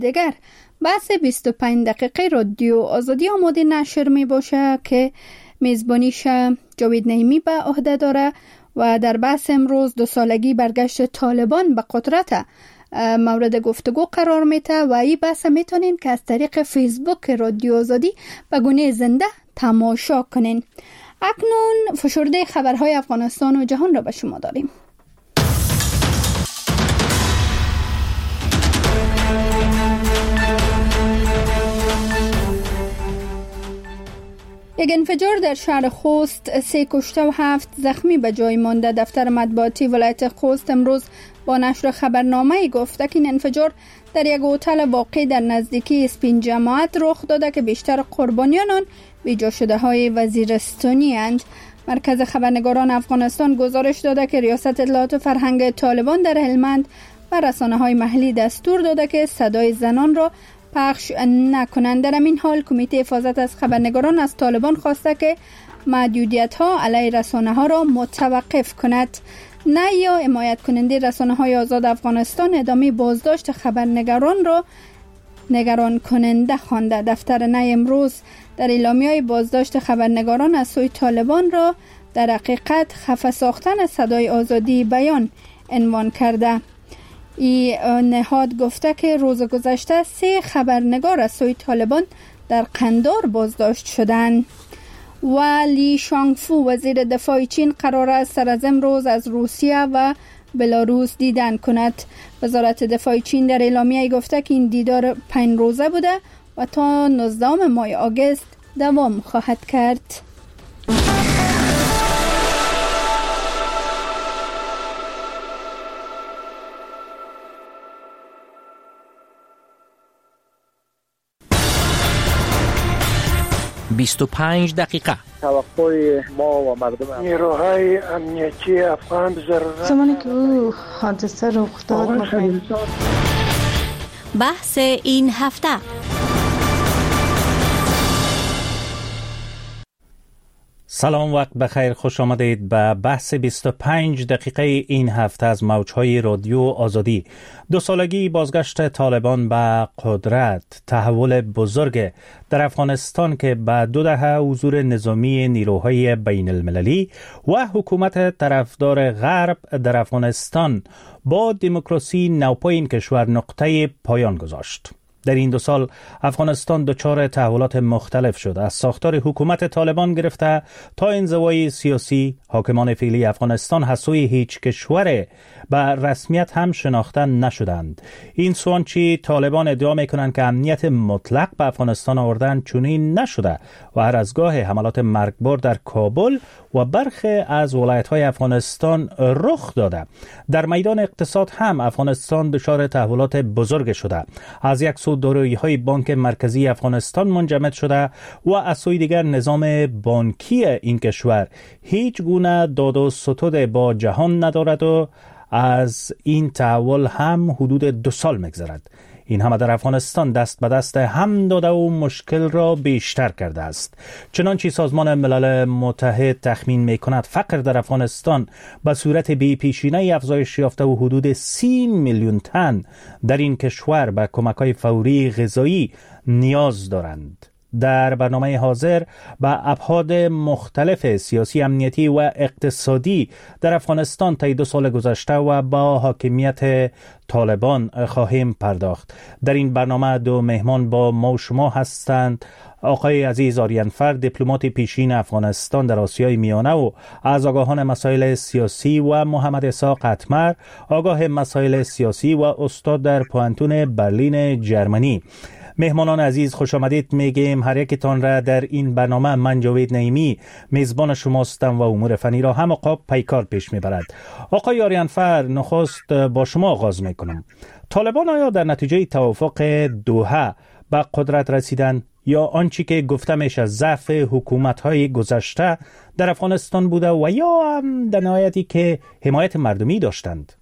دیگر بحث 25 دقیقه رادیو آزادی آماده نشر می باشه که میزبانیش جاوید نعیمی به عهده داره و در بحث امروز 2 سالگی برگشت طالبان به قدرت مورد گفتگو قرار میده و این بحث میتونین که از طریق فیسبوک رادیو آزادی به گونه زنده تماشا کنین. اکنون فشرده خبرهای افغانستان و جهان را به شما داریم. یک انفجار در شهر خوست 3 کشته و 7 زخمی به جای مانده. دفتر مطبوعاتی ولایت خوست امروز با نشر خبرنامه گفته که این انفجار در یک هتل واقع در نزدیکی اسپین جماعت رخ داده که بیشتر قربانیان آن بیجا شده های وزیرستانی اند. مرکز خبرنگاران افغانستان گزارش داده که ریاست اطلاعات فرهنگ طالبان در هلمند و رسانه های محلی دستور داده که صدای زنان را پخش نکنند. در این حال کمیته حفاظت از خبرنگاران از طالبان خواسته که محدودیت ها علیه رسانه ها را متوقف کند. نه یا حمایت کننده رسانه های آزاد افغانستان ادامه بازداشت خبرنگاران را نگران کننده خوانده. دفتر نه امروز در اعلامیه بازداشت خبرنگاران از سوی طالبان را در حقیقت خفه ساختن صدای آزادی بیان عنوان کرده. این نهاد گفته که روز گذشته 3 خبرنگار از سوی طالبان در قندار بازداشت شدند. و لی شانگفو وزیر دفاع چین قرار است سر از امروز از روسیه و بلاروس دیدن کند. وزارت دفاع چین در اعلامیه گفته که این دیدار 5 روزه بوده و تا 19 ماه آگوست دوام خواهد کرد. 25 دقیقه. توقع ما و مردم نیروهای امنیتی افغان ضرورت زمانی که او حادثه رخ داد بحث این هفته. سلام، وقت بخیر، خوش آمدید به بحث 25 دقیقه این هفته از موجهای رادیو آزادی. 2 سالگی بازگشت طالبان به قدرت، تحول بزرگ در افغانستان که به 2 دهه حضور نظامی نیروهای بین المللی و حکومت طرفدار غرب در افغانستان با دموکراسی نوپای این کشور نقطه پایان گذاشت. در این 2 سال افغانستان دچار تحولات مختلف شد، از ساختار حکومت طالبان گرفته تا انزوای سیاسی. حاکمان فعلی افغانستان حسوی هیچ کشور به رسمیت هم شناخته نشدند. این سوانچی طالبان ادعا میکنند که امنیت مطلق به افغانستان آوردن چنین نشده و هر از گاه حملات مرگبار در کابل و برخی از ولایت‌های افغانستان رخ داده. در میدان اقتصاد هم افغانستان دچار تحولات بزرگ شده. از یک سو دارایی‌های بانک مرکزی افغانستان منجمد شده و از سوی دیگر نظام بانکی این کشور هیچ گونه داد و ستد با جهان ندارد و از این تحول هم حدود 2 سال می‌گذرد. این همه در افغانستان دست به دست هم داده و مشکل را بیشتر کرده است. چنانچه سازمان ملل متحد تخمین می‌کند فقر در افغانستان به صورت بی‌پیشینه‌ای افزایش یافته و حدود 30 میلیون تن در این کشور به کمک‌های فوری غذایی نیاز دارند. در برنامه حاضر به ابعاد مختلف سیاسی، امنیتی و اقتصادی در افغانستان طی 2 سال گذشته و با حاکمیت طالبان خواهیم پرداخت. در این برنامه 2 مهمان با ما و شما هستند: آقای عزیز آریانفر، دیپلمات پیشین افغانستان در آسیای میانه و از آگاهان مسائل سیاسی، و محمد اسحاق اتمر، آگاه مسائل سیاسی و استاد در پوهنتون برلین جرمنی. مهمانان عزیز خوش آمدید میگیم هر یکتان را در این برنامه. من جاوید نعیمی میزبان شماستم و امور فنی را هم عقاب پیکار پیش میبرد. آقای آریانفر، نخست با شما آغاز میکنم. طالبان آیا در نتیجه توافق دوحه به قدرت رسیدن یا آنچه که گفته میشه ضعف حکومت‌های گذشته در افغانستان بوده و یا هم در نهایتی که حمایت مردمی داشتند؟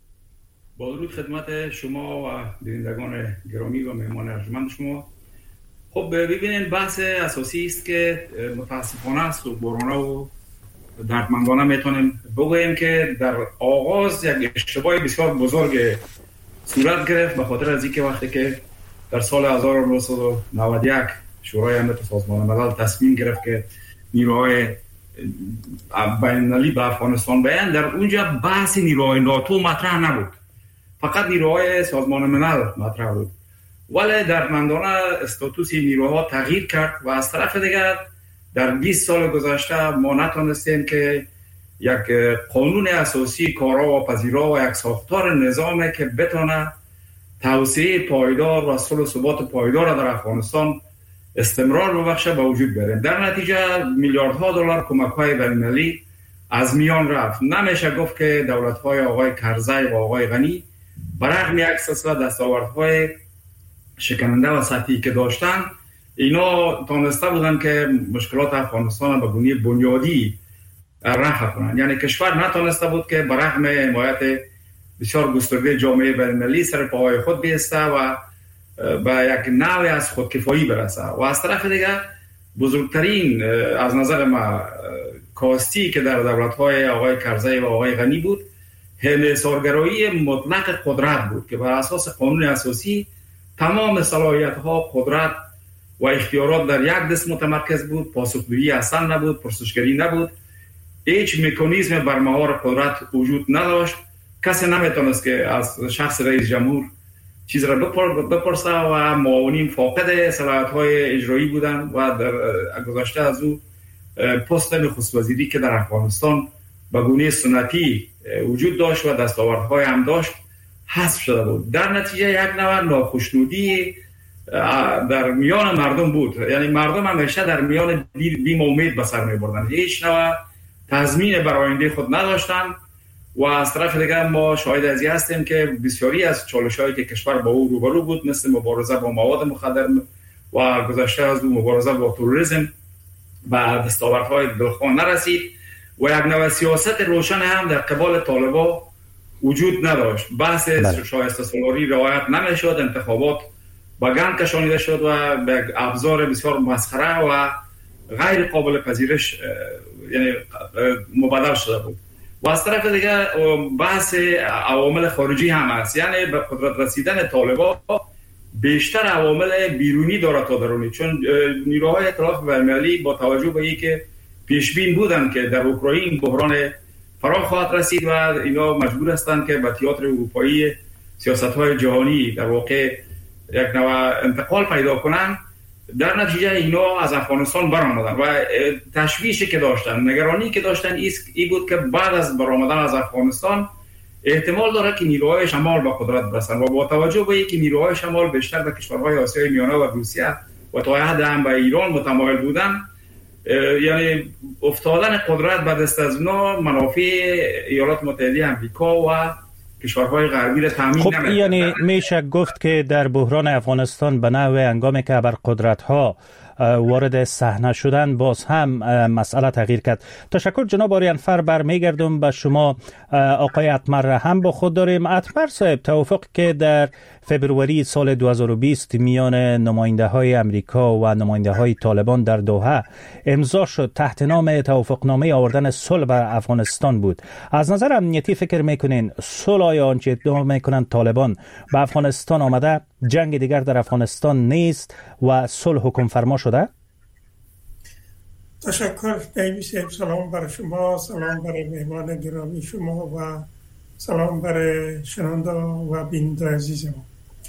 با درود خدمت شما و بینندگان گرامی و مهمان ارجمند شما. خب ببینید، بحث اساسی است که متاسفانه است و برانه و دردمندانه میتونیم بگوییم که در آغاز یک اشتباه بسیار بزرگ صورت گرفت، به خاطر از اینکه وقتی که در سال 1991 شورای امنیت سازمان ملل تصمیم گرفت که نیروهای بین‌المللی به افغانستان بیان، در اونجا بحث نیروهای ناتو مطرح نبود، فقط نیروهای سازمان ملل مطرح بود. ولی در مندانه استاتوس نیروها تغییر کرد و از طرف دیگر در 20 سال گذشته ما نتونستیم که یک قانون اساسی کارا و پذیرا و یک ساختار نظامی که بتونه توسعه پایدار و صلح و ثبات پایدار در افغانستان استمرار ببخشه به وجود بیاریم. در نتیجه میلیاردها دلار کمک‌های بین‌المللی از میان رفت. نمیشه گفت که دولت‌های آقای کرزی و آقای غنی برغم یک سلسله دستاوردهای شکننده و سطحی که داشتن، اینا تانسته بودن که مشکلات افغانستان به گونه بنیادی رفع کنن. یعنی کشور نتانسته بود که برغم حمایت بسیار گسترده جامعه بین‌المللی سر پاهای خود بیسته و به یک نوع از خودکفایی برسه. و از طرف دیگر بزرگترین از نظر ما کاستی که در دولت‌های آقای کرزی و آقای غنی بود، انحصارگرایی مطلق قدرت بود که بر اساس قانون اساسی تمام صلاحیت‌ها، قدرت و اختیارات در یک دست متمرکز بود. پاسخگویی اصلا نبود، پرسشگری نبود، هیچ مکانیزم بر مهار قدرت وجود نداشت. کسی نمیتونست که از شخص رئیس جمهور چیز را بپرسه و معاونین فاقد صلاحیت‌های اجرایی بودند و در گذشته از او پست نخست وزیری که در افغانستان به گونه سنتی وجود داشت و دستاوردهای هم داشت حذف شده بود. در نتیجه یک نوع ناخشنودی در میان مردم بود. یعنی مردم همیشه در میان بیم امید به سر می‌بردند، هیچ نوع تضمین بر آینده خود نداشتند. و از طرف دیگر ما شاهد از این هستیم که بسیاری از چالش‌هایی که کشور با او روبرو بود، مثل مبارزه با مواد مخدر و گذشته از اون مبارزه با تروریسم، به دستاوردهای دلخواه نرسید و یک نوع سیاست روشن هم در قبال طالبان وجود نداشت. بحث شایسته سالاری رعایت نمیشد، انتخابات با گند کشانیده شد و به ابزار بسیار مسخره و غیر قابل پذیرش یعنی مبادل شده بود. و از طرف دیگر بحث عوامل خارجی هم هست، یعنی به قدرت رسیدن طالبان بیشتر عوامل بیرونی داره تا درونی، چون نیروهای ائتلاف بین‌المللی با توجه به اینکه پیشبین بودن که در اوکراین بحران فرا خواهد رسید و اینا مجبور هستند که به تئاتر اروپایی سیاست‌های جهانی در واقع یک نوع انتقال پیدا کنن، در نتیجه اینا از افغانستان برآمدن و تشویشی که داشتن، نگرانی که داشتن این بود که بعد از برآمدن از افغانستان احتمال داره که نیروهای شمال به قدرت برسن و با توجه به اینکه نیروهای شمال بیشتر به کشورهای آسیای میانه و روسیه و تا حد هم به ایران متمایل بودن، یعنی افتادن قدرت به دست از اونا منافع ایالات متحده آمریکا و کشورهای غربی را تامین نمی‌کنه. یعنی میشه گفت که در بحران افغانستان به نوع هنگامی که ابرقدرت‌ها وارد صحنه شدن باز هم مسئله تغییر کرد. تشکر جناب آریانفر. برمیگردم به شما آقای اتمر هم با خود داریم. اتمر صاحب، توافق که در فبروری سال 2020 میان نماینده های امریکا و نماینده های طالبان در دوحه امضا شد تحت نام توافقنامه آوردن صلح بر افغانستان بود. از نظر امنیتی فکر میکنین صلح آیا آنچه ادعا میکنن طالبان به افغانستان آمده، جنگ دیگر در افغانستان نیست و صلح حکم فرما شده؟ تشکر دیوی صاحب. سلام برای شما، سلام برای مهمان گرامی شما و سلام برای شنونده و بیننده عزیز ما.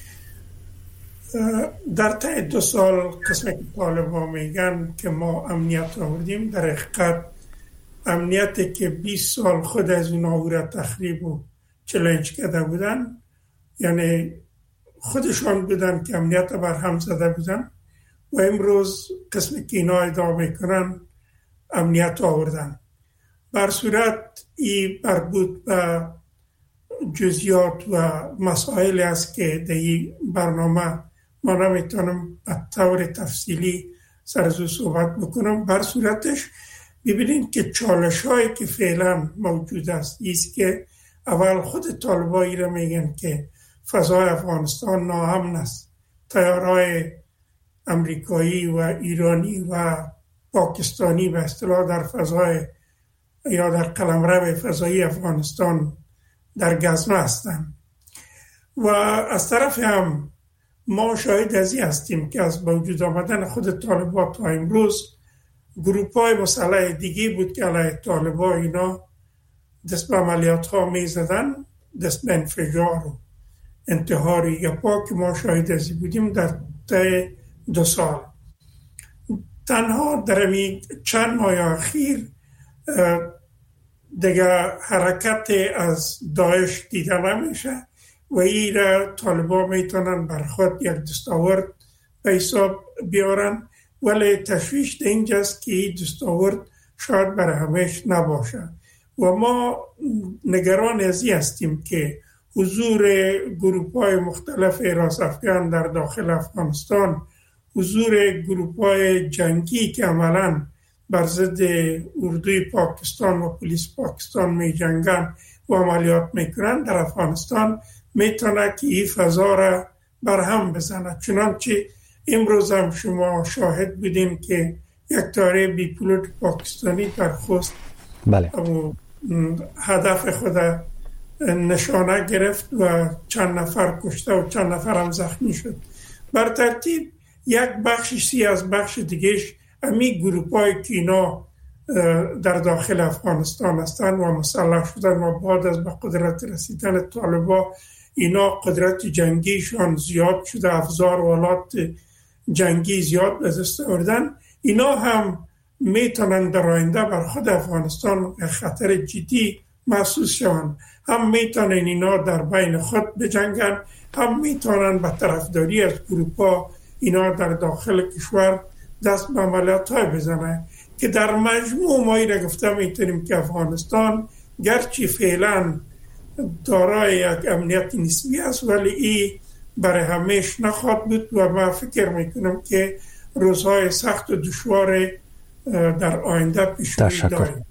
در طی 2 سال قسمی که طالبان میگن که ما امنیت آوردیم، در حقیقت امنیتی که 20 سال خود از این آوره تخریب و چلنج کرده بودن، یعنی خودشان بودن که امنیت بر هم زده بودن و امروز قسمی که اینا ادعا میکنن امنیت آوردن. بر صورت ای مربوط به جزئیات و مسائل است که در این برنامه ما نمیتونم به طور تفصیلی سرزو صحبت بکنم. بر صورتش ببینید که چالش هایی که فعلا موجود است ایست که اول خود طالبایی را میگن که فضای افغانستان ناامن است، تیارهای امریکایی و ایرانی و پاکستانی به اصطلاح در فضای یا در قلمرو فضایی افغانستان در گزمه هستند و از طرف هم ما شاهد از این هستیم که از وجود آمدن خود طالبان تا امروز گروپ‌های مسلح دیگه بود که علیه طالبان اینا دست به عملیات ها می زدن، دست به انفجار و انتحار یا که ما شاهد از این بودیم در طی 2 سال. تنها در چند ماه اخیر دیگه حرکت از داعش دیده نمیشه و این را طالبان میتونن بر خود یک دستاورد به حساب بیارن، ولی تشویش در اینجاست که این دستاورد شاید برای همیشه نباشه و ما نگران از این هستیم که حضور گروپ‌های مختلف راست افغان در داخل افغانستان، حضور گروپ‌های جنگی که عملاً بر ضد اردوی پاکستان و پلیس پاکستان می جنگن و عملیات میکنن در افغانستان میتونه که این فضا را برهم بزنه. چنانچه امروز هم شما شاهد بودیم که یک طیاره بی پیلوت پاکستانی در خوست هدف خود نشانه گرفت و چند نفر کشته و چند نفر هم زخمی شد. بر ترتیب یک بخشی از بخش دیگهش امی گروپ‌های که اینا در داخل افغانستان هستن و مسلح شدن و بعد از به قدرت رسیدن طالبان اینا قدرت جنگیشان زیاد شده، افزار و آلات جنگی زیاد به دست آوردن، اینا هم میتونن در آینده بر خود افغانستان خطر جدی محسوس شوند. هم میتونن اینا در بین خود بجنگن، هم میتونن به طرفداری از گروپ‌ها اینا در داخل کشور دست به عملیات های بزنه که در مجموع ما ایره گفته میتونیم که افغانستان گرچه فعلا دارای یک امنیت نسبی است ولی این برای همیشه نخواهد بود و من فکر میکنم که روزهای سخت و دشوار در آینده پیش رو داریم.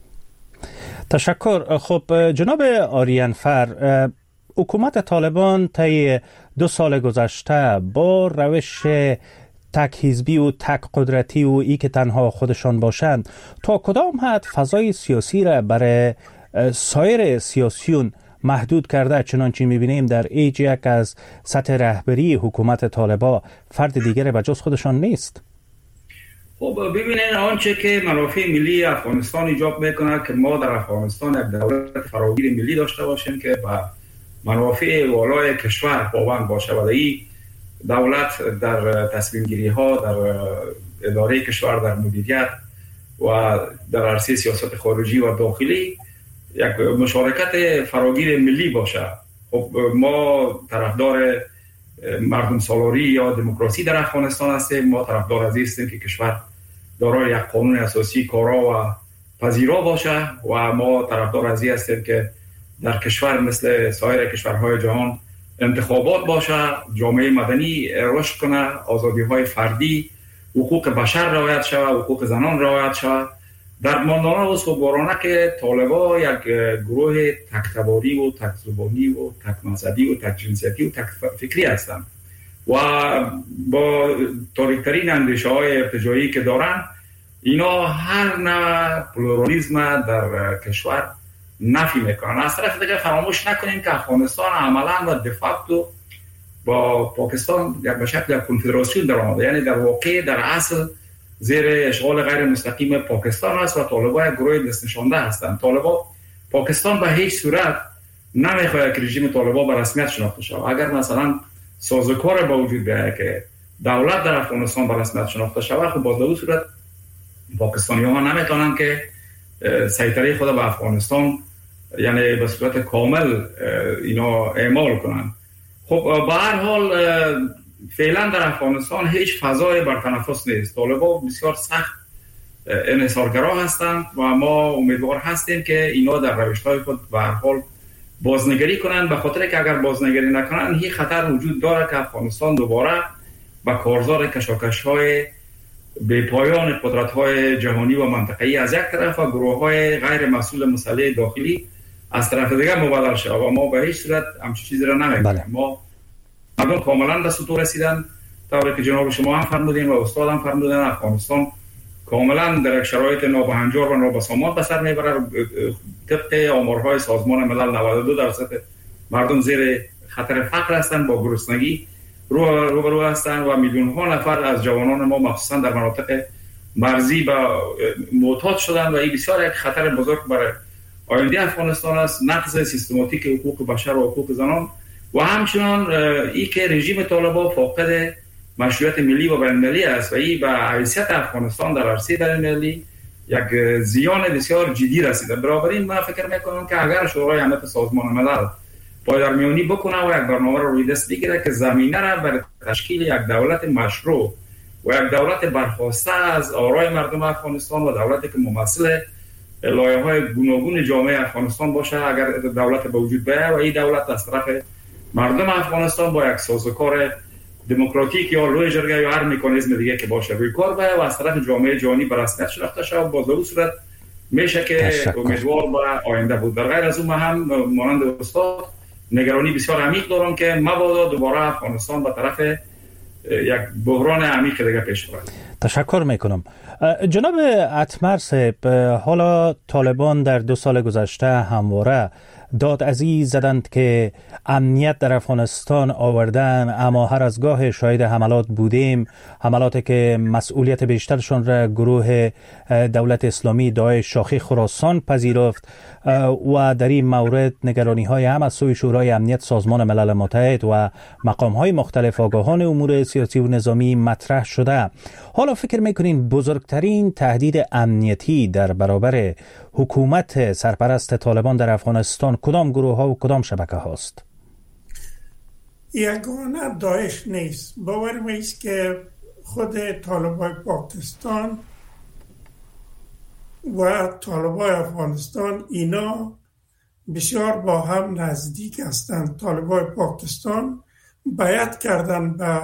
تشکر. خب جناب آریانفر، حکومت طالبان طی 2 سال گذشته با روش تک حزبی و تک قدرتی و ای که تنها خودشان باشند تا کدام حد فضای سیاسی را برای سایر سیاسیون محدود کرده؟ چنانچه میبینیم در ایج یک از سطح رهبری حکومت طالبان فرد دیگر به جز خودشان نیست. خب ببینید آنچه که منافع ملی افغانستان ایجاب میکنه که ما در افغانستان یک دولت فراگیر ملی داشته باشیم که با منافع والای کشور پابند باشه و این دولت در تصمیم گیری ها در اداره کشور در مدیریت و در عرصه سیاست خارجی و داخلی یک مشارکت فراگیر ملی باشه. خب ما طرفدار مردم سالاری یا دموکراسی در افغانستان هستیم، ما طرفدار از هستیم که کشور دارای یک قانون اساسی کارا و پذیرا باشه و ما طرفدار از هستیم که در کشور مثل سایر کشورهای جهان انتخابات باشه، جامعه مدنی رشد کنه، آزادی‌های فردی، حقوق بشر رعایت شود، حقوق زنان رعایت شود. در ماندانا و صبحانه که طالبان یک گروه تک‌تباری و تک‌زبانی و تک مذهبی و تک جنسیتی و تک فکری هستند و با تاریک‌ترین اندیشه‌های ارتجاعی که دارن اینا هر نوع پلورالیسم در کشور نفی میکنن. از طرف دیگه فراموش نکنیم که افغانستان عملاً و دفاکتو با پاکستان یک به شکل کنفدراسیون در آمده، یعنی در واقع در اصل زیر اشغال غیر مستقیم پاکستان است و طالبان گروه دست نشانده هستند. طالبان پاکستان به هیچ صورت نمیخواد که رژیم طالبان به رسمیت شناخته شود. اگر مثلا سازوکار با وجود بیاید که دولت در افغانستان به رسمیت شناخته شود، خب باز به اون صورت پاکستانی‌ها نمیتونن که سیطره خود به افغانستان یعنی به صورت کامل اینا اعمال کنن. خب به هر حال فعلا در افغانستان هیچ فضای بر تنفس نیست. طالبان بسیار سخت انحصارگرا هستند و ما امیدوار هستیم که اینا در روش‌های خود به هر حال بازنگری کنند، به خاطر که اگر بازنگری نکنند این خطر وجود داره که افغانستان دوباره به کارزار کشاکش‌های به پایان قدرت‌های جهانی و منطقه‌ای از یک طرف و گروه‌های غیر مسئول مسئله داخلی از طرف دیگر مبادر شد و ما به هیچ صورت همچین چیزی را نمی‌کنیم. ما مردم کاملا به سطور رسیدن، طوری که جناب شما هم فرمودین و استاد هم فرمودین، افغانستان کاملا در شرایط نابهنجار و نابسامان به سر میبره. طبق آمارهای سازمان ملل 92% مردم زیر خطر فقر هستند با گرسنگی روبرو هستند و میلیون ها نفر از جوانان ما مخصوصا در مناطق مرزی و معتاد شدند و این بسیار یک خطر بزرگ برای آینده افغانستان است. نقض سیستماتیک حقوق بشر و حقوق زنان و همچنان این که رژیم طالبان فاقد مشروعیت ملی و بین‌المللی است و این به حیثیت افغانستان در عرصه بین‌المللی یک زیان بسیار جدی رسیده. بنابراین من فکر میکنم که اگر شورای امنیت سازمان ملل پایدارمیانی بکنه و یک برنامه رو روی دست بگیره که زمینه را برای تشکیل یک دولت مشروع و یک دولت برخواسته از آرای مردم افغانستان و دولتی که ممثل لایه‌های گوناگون جامعه افغانستان باشه، اگر دولت به وجود بیاید و این دولت از طرف مردم افغانستان با یک سازوکار دموکراتیک یا لوی جرگه یا هر مکانیزم دیگه که باشه روی کار بیاید و از طرف جامعه جهانی به رسمیت شناخته شود، با ضرور صورت میشه که امیدوار به آینده بود. در غیر از اون من هم مانند استاد نگرانی بسیار عمیق دارم که مبادا دوباره افغانستان به طرف یک بحران عمیق دیگه پیش برد. تشکر میکنم. جناب اتمر صاحب، حالا طالبان در 2 سال گذشته همواره داد از این زدند که امنیت در افغانستان آوردن، اما هر از گاه شاهد حملات بودیم، حملاتی که مسئولیت بیشترشان را گروه دولت اسلامی داعش شاخه خراسان پذیرفت و در این مورد نگرانی های هم از سوی شورای امنیت سازمان ملل متحد و مقام های مختلف آگاهان امور سیاسی و نظامی مطرح شده. حالا فکر میکنین بزرگترین تهدید امنیتی در برابر حکومت سرپرست طالبان در افغانستان کدام گروه ها و کدام شبکه هاست؟ یگانه داعش نیست. باور میست که خود طالبان پاکستان و طالبان افغانستان اینا بسیار با هم نزدیک هستند. طالبان پاکستان بیعت کردن به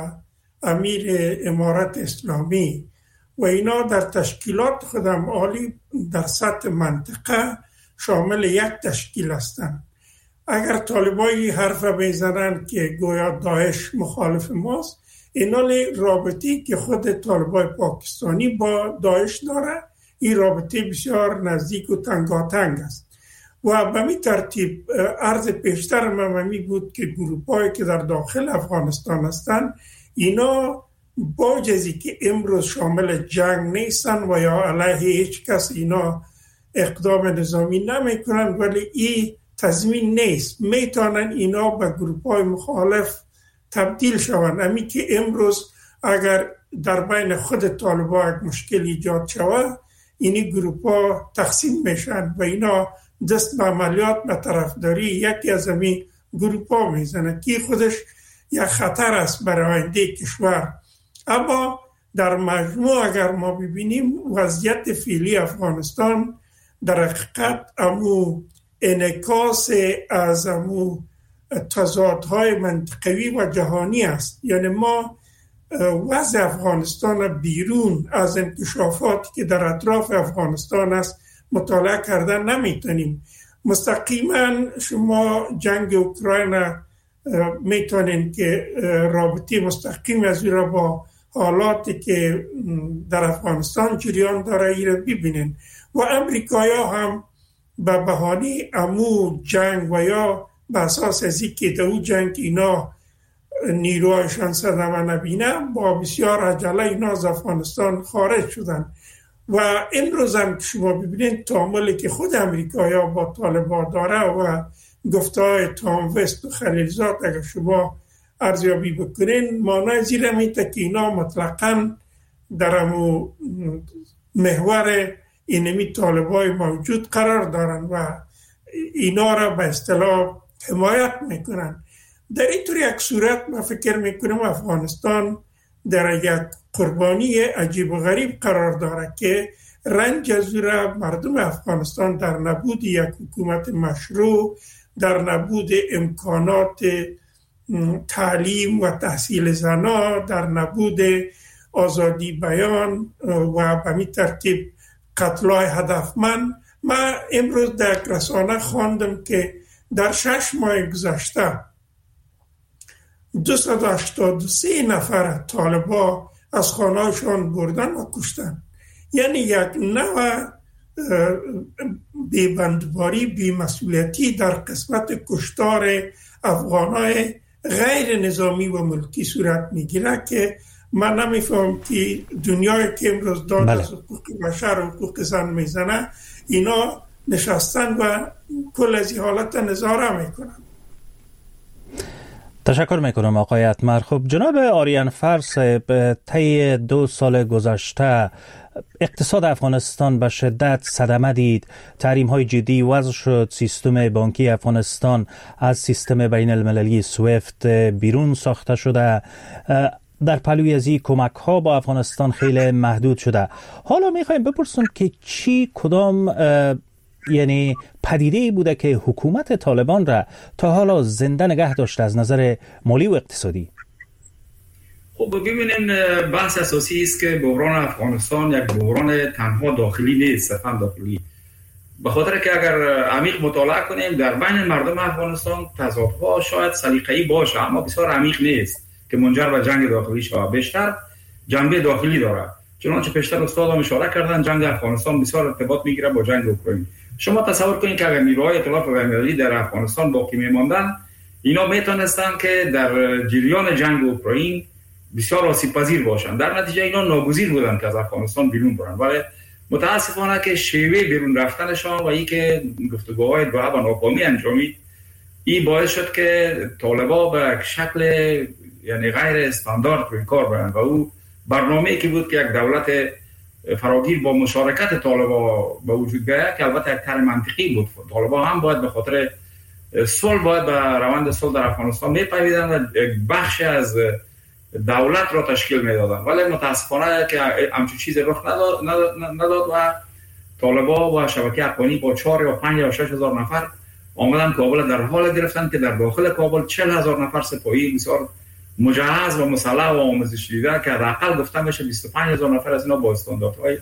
امیر امارت اسلامی و اینا در تشکیلات خودم عالی در سطح منطقه شامل یک تشکیل هستند. اگر طالبایی حرف بزنن که گویا داعش مخالف ماست، اینا رابطی که خود طالبای پاکستانی با داعش داره، این رابطه بسیار نزدیک و تنگاتنگ است و به می ترتیب عرض پیشتر من بود که گروپایی که در داخل افغانستان هستند اینا با جزی که امروز شامل جنگ نیستن و یا علیه هیچ کس اینا اقدام نظامی نمی کنن، ولی این تضمین نیست میتونن اینا به گروپای مخالف تبدیل شوند. امی که امروز اگر در بین خود طالبان یک مشکل ایجاد شود، اینی گروپا تقسیم میشن و اینا دست به عملیات به طرفداری یکی از امی گروپا میزنه که خودش یک خطر است برای آینده کشور. اما در مجموع اگر ما ببینیم وضعیت فعلی افغانستان در حقیقت امو انعکاس از امو تضادهای منطقوی و جهانی است. یعنی ما وضع افغانستان بیرون از انکشافاتی که در اطراف افغانستان است مطالعه کردن نمیتونیم. مستقیما شما جنگ اوکراین میتونین که رابطه مستقیم از را با حالاتی که در افغانستان جریان داره ای را ببینین و امریکایا هم به بهانه امو جنگ و یا به اساس از که در اون جنگ اینا نیروهایشان صدمه نبینه با بسیار عجله اینا از افغانستان خارج شدن و امروز هم که شما ببینید تعاملی که خود امریکایا با طالبان داره و گفته‌های تام وست و خلیلزاد اگر شما ارزیابی بکنین معنی زیر میته که اینا مطلقاً در امو محور اینمی طالبای موجود قرار دارن و اینا را به اصطلاح حمایت میکنن. در این طور یک صورت من فکر میکنم افغانستان در یک قربانی عجیب و غریب قرار داره که رنج از را مردم افغانستان در نبود یک حکومت مشروع، در نبود امکانات تعلیم و تحصیل زنا، در نبود آزادی بیان و به می ترتیب قتلای هدفمند. من امروز در رسانه خواندم که در 6 ماه گذشته 283 نفر طالبان از خانه‌شان بردن و کشتن. یعنی یک نوع بی‌بندباری، بی‌مسئولیتی در قسمت کشتار افغانای غیر نظامی و ملکی صورت میگیره که من نمیفهم که دنیای که امروز داد از حقوق بشر و حقوق زن میزنه اینا نشستن و کل از این حالت نظاره میکنن. تشکر میکنم آقای اتمر. خب جناب آریان فر صاحب، طی 2 سال گذشته اقتصاد افغانستان به شدت صدمه دید. تحریم های جدی وضع شد. سیستم بانکی افغانستان از سیستم بین المللی سویفت بیرون ساخته شده. در پلوی از این کمک ها با افغانستان خیلی محدود شده. حالا میخوایم بپرسیم که کدام یعنی پدیده‌ای بوده که حکومت طالبان را تا حالا زنده نگه داشته از نظر مالی و اقتصادی؟ خب ببینین، بحث اساسی است که بحران افغانستان یک بحران تنها داخلی نیست، صرفا داخلی. به خاطر که اگر عمیق مطالعه کنیم در بین مردم افغانستان تضادها شاید سلیقه‌ای باشه اما بسیار عمیق نیست که منجر به جنگ داخلی شود. بیشتر جنبه داخلی داره. چنانچه پیشتر استادان اشاره کردن جنگ افغانستان بسیار ارتباط میگیره با جنگ اوکراین. شما تصور کنید که اگر نیروهای ائتلاف بین‌المللی در افغانستان باقی میماندن، اینا میتونستن که در جریان جنگ اوکراین بسیار آسیب‌پذیر باشند. در نتیجه اینا ناگزیر بودن که از افغانستان بیرون برن، ولی متاسفانه که شیوه بیرون رفتنشان و این که گفتگوهای دوحه و ناکامی انجامید، این باعث شد که طالبان به شکل یعنی غیر استاندارد روی کار برن و او برنامه‌ای که بود که یک دولت فراگیر با مشارکت طالبان به وجود بیاید که البته یک طرح منطقی بود. طالبان هم باید به خاطر صلح باید به روند صلح در افغانستان میپیوندن و بخش از دولت را تشکیل میدادن، ولی متاسفانه که همچین چیزی رخ نداد و طالبان و شبکه افغانی با 4 یا 5 یا 6 هزار نفر آمدن کابل در حال گرفتن که در داخل کابل 40,000 نفر سپاهی بسیار مجهز و مسلح و آموزش دیده که حداقل گفتن بشه 25,000 نفر از اینا با استانداردهای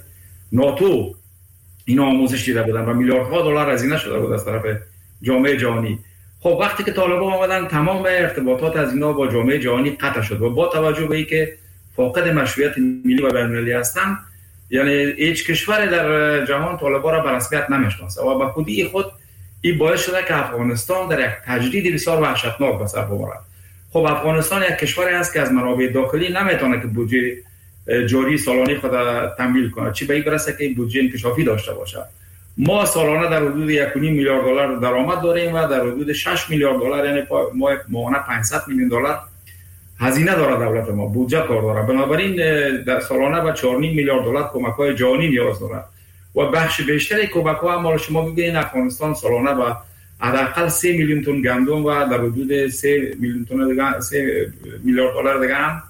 ناتو اینا آموزش دیده بودن و میلیاردها دلار هزینه شده بود از طرف جامعه جهانی. خب وقتی که طالبان آمدن تمام ارتباطات از اینا با جامعه جهانی قطع شد و با توجه به اینکه فاقد مشروعیت ملی و بین‌المللی هستند، یعنی هیچ کشور در جهان طالبان را به رسمیت نمیشناسه و به خودی خود این باعث شده که افغانستان در یک تجدید بسیار وحشتناک به سر ببرد. خب افغانستان یک کشوری است که از منابع داخلی نمیتونه که بودجه جاری سالانه خود تمویل کنه، چی به این برسه که بودجه انکشافی داشته باشه. ما سالانه در حدود 1.5 میلیارد دلار درآمد داریم و در حدود 6 میلیارد دلار یعنی ماهانه 500 میلیون دلار هزینه داره دولت ما، بودجه کار داره. بنابراین در سالانه به 4.5 میلیارد دلار کمک‌های جهانی نیاز داره و بخش بیشتر کمک‌ها ما شما ببینید افغانستان سالانه به حداقل 3 میلیون تن گندم و در حدود 3 میلیون تن دیگه 3 میلیارد دلار دیگه هم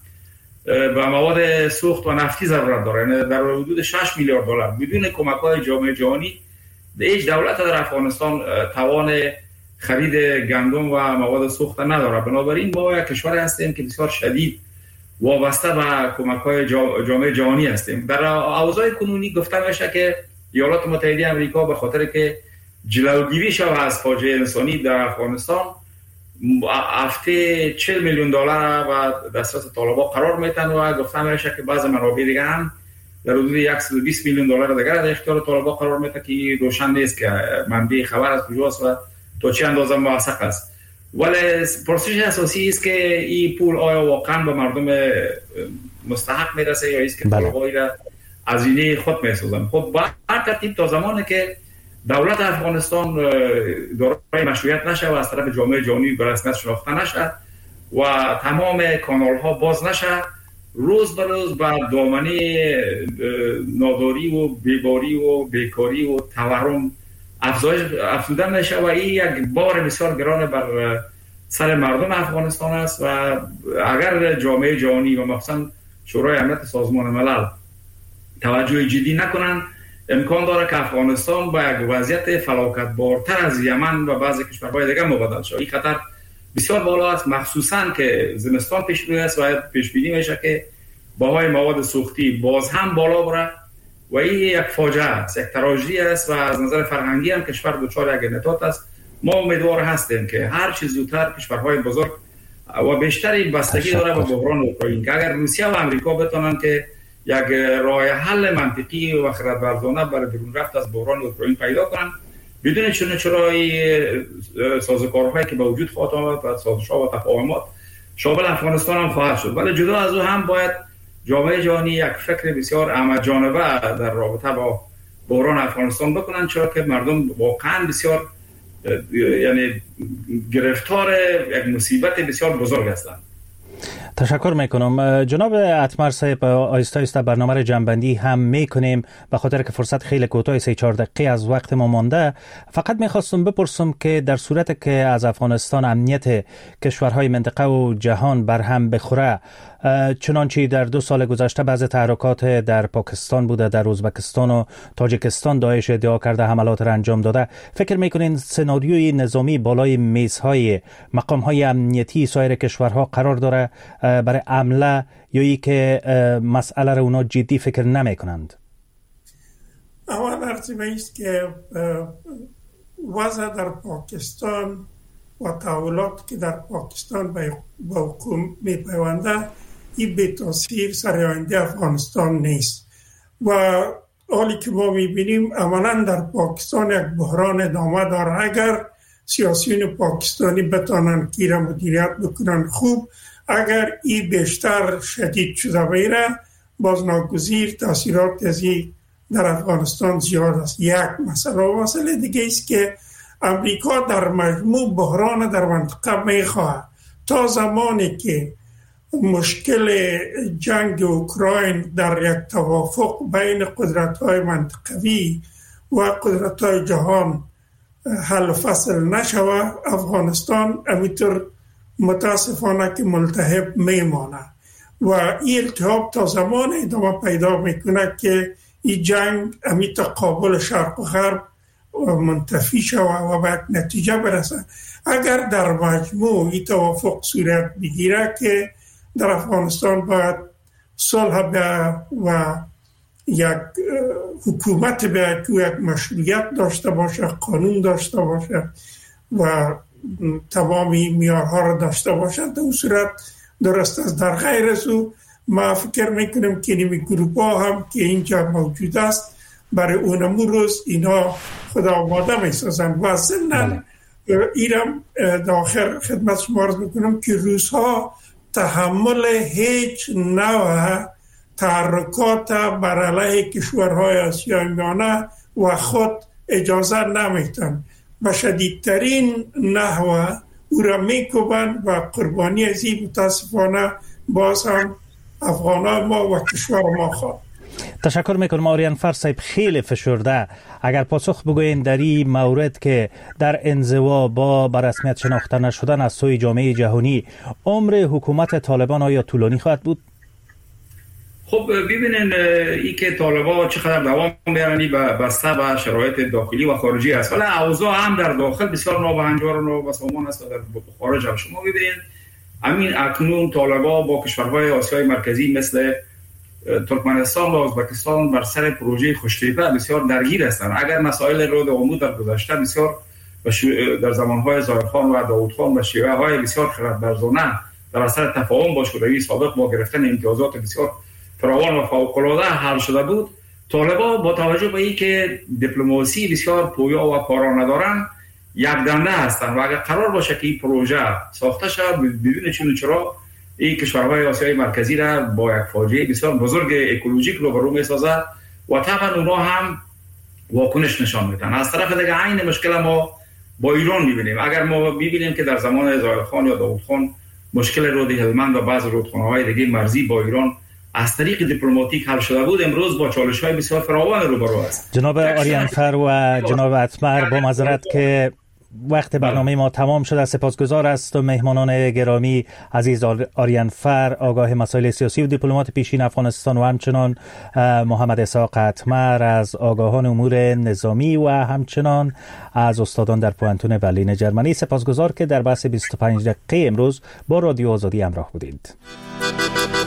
به مواد سوخت و نفتی ضرورت داره، یعنی در حدود 6 میلیارد دلار. بدون کمک‌های جامعه جهانی هیچ دولت در افغانستان توان خرید گندم و مواد سوخت نداره. بنابراین ما یک کشور هستیم که بسیار شدید وابسته به کمک‌های جامعه جهانی هستیم. در اوضاع کنونی گفته میشه که ایالات متحده آمریکا به خاطر که جلوگیری شود از فاجعه انسانی در افغانستان هفته 40 میلیون دلار و دسترس طالبان قرار میتن و گفته میشه که بعض منابع دیگه هم در حدود 120 میلیون دلار دیگه در اختیار طالبان قرار میده که روشن نیست که منبع خبر از کجاست و تا چه اندازه موثق است. ولی پرسش اساسی است که این پول آیا واقعا به مردم مستحق میرسه یا است که طالبان را از اینه خود میسازن. خب با هر ترتیب تا زمانی که دولت افغانستان دارای مشروعیت نشه و از طرف جامعه جهانی به رسمیت شناخته نشه و تمام کانال ها باز نشه، روز به روز به دامنه ناداری و بیباری و بیکاری و تورم افزوده میشه و این یک بار بسیار گران بر سر مردم افغانستان است و اگر جامعه جهانی و مخصوصا شورای امنیت سازمان ملل توجه جدی نکنن، امکان داره که افغانستان با یک وضعیت فلاکتبارتر از یمن و بعضی کشورهای دیگه مبادله شود. این خطر بسیار بالا است، مخصوصا که زمستان پیش روی است و پیش بینی میشه که بهای مواد سوختی باز هم بالا بره و این یک فاجعه است، یک تراژدی است و از نظر فرهنگی هم کشور دچار یک انحطاط است. ما امیدوار هستیم که هر چه زودتر کشورهای بزرگ و بیشتری بستگی داره به بحران اوکراین که اگر روسیه و آمریکا بتونن که یک راه حل منطقی و خردورزانه برای بیرون رفت از بحران اوکراین پیدا کنن، بدون چرای سازوکارهایی که به وجود خواهد آمد و سازش‌ها و تفاهمات شامل افغانستان هم خواهد شد. ولی جدا از او هم باید جامعه جهانی یک فکر بسیار عمدجانبه در رابطه با بحران افغانستان بکنن، چرا که مردم واقعا بسیار یعنی گرفتار یک مصیبت بسیار بزرگ هستند. تشکر میکنم. جناب اتمر صاحب، آیسته آیسته برنامه را جنبندی هم میکنیم به خاطر که فرصت خیلی کوتاه 3-4 دقیقه از وقت ما مانده. فقط میخواستم بپرسم که در صورت که از افغانستان امنیت کشورهای منطقه و جهان برهم بخوره، چنانچه در 2 سال گذشته بعض تحرکات در پاکستان بوده، در ازبکستان و تاجیکستان داعش ادعا کرده حملات را انجام داده، فکر میکنین سناریوی نظامی بالای میزهای مقامهای امنیتی سایر کشورها قرار داره برای عمله، یا ای که مسئله را اونا جدی فکر نمی کنند؟ اول ارزیمه است که وضع در پاکستان و تحولات که در پاکستان با حکومت می پیونده این به تاثیر سر آینده افغانستان نیست و حالی که ما می بینیم عملا در پاکستان یک بحران ادامه داره. اگر سیاسیون پاکستانی بتانن که را مدیریت بکنن خوب، اگر این بیشتر شدید شده بیره، باز ناگزیر تاثیرات از این در افغانستان زیاد است. یک مسئله دیگه است که امریکا در مجموع بحران در منطقه میخواه تا زمانی که مشکل جنگ اوکراین در یک توافق بین قدرت‌های منطقوی و قدرت‌های جهان حل و فصل نشود، افغانستان همینطور متاسفانه که ملتهب میمانه و این التهاب تا زمان ادامه پیدا میکنه که این جنگ همین تقابل شرق و غرب منتفی شود و به نتیجه برسه. اگر در مجموع این توافق صورت بگیره که در افغانستان باید صلح و یک حکومت به که یک مشروعیت داشته باشه، قانون داشته باشه و تمامی معیارها را داشته باشه، در اون صورت درست است. در غیر از او ما فکر میکنم که این گروپ ها هم که اینجا موجود است برای اونمو روز اینا خدا آماده میسازن و ضمن ایرم داخل خدمت شما عرض میکنم که روزها تحمل هیچ نوع تحرکات بر علیه کشورهای آسیای میانه و خود اجازه نمیتن و شدیدترین نحو او را میکوبن و قربانی از این متاسفانه باز هم افغانان ما و کشور ما خواهد. تشکر میکنم. آریان فر صاحب، خیلی فشرده اگر پاسخ بگوین در این مورد که در انزوا با برسمیت شناخته نشدن از سوی جامعه جهانی، عمر حکومت طالبان آیا طولانی خواهد بود؟ خب ببینین ای که طالبان چقدر دوام میارن بسته به شرایط داخلی و خارجی است، ولی اوضاع هم در داخل بسیار نابهنجار و نابسامان است و در خارج هم. شما ببینین همین اکنون طالبان با کشورهای آسیای مرکزی مثل ترکمنستان و ازبکستان بر سر پروژه خوش‌تیپه بسیار درگیر هستند. اگر مسائل رود آمود در گذشته بسیار در زمانهای ظاهرخان و داودخان و شیوه‌های بسیار خردورزانه در اثر تفاهم با شوروی سابق با گرفتن امتیازات بسیار فراوان و فوق‌العاده حل شده بود، طالبان با توجه به اینکه دیپلماسی بسیار پویا و کارا ندارند یک دنده هستند و اگر قرار باشه که این پروژه ساخته شود بدون چون چرا این کشورهای آسیای مرکزی را با یک فاجعه بسیار بزرگ اکولوژیک روبرو می‌سازد و طبعا اونا هم واکنش نشان میدن. از طرف دیگه عین مشکل ما با ایران می‌بینیم. اگر ما می‌بینیم که در زمان ظاهرخان یا داودخان مشکل رود هلمند و بعض رودخانه‌های دیگه مرزی با ایران از طریق دیپلماتیک حل شده بود، امروز با چالش‌های بسیار فراوان روبرو است. جناب آریان فر و جناب اتمر، با معذرت که وقت برنامه ما تمام شده، سپاسگزار است و مهمانان گرامی عزیز آریان فر، آگاه مسائل سیاسی و دیپلمات پیشین افغانستان، و همچنان محمد اسحاق اتمر از آگاهان امور نظامی و همچنان از استادان در پوانتون برلین جرمنی. سپاسگزار که در بحث 25 دقیقه امروز با رادیو آزادی همراه بودید.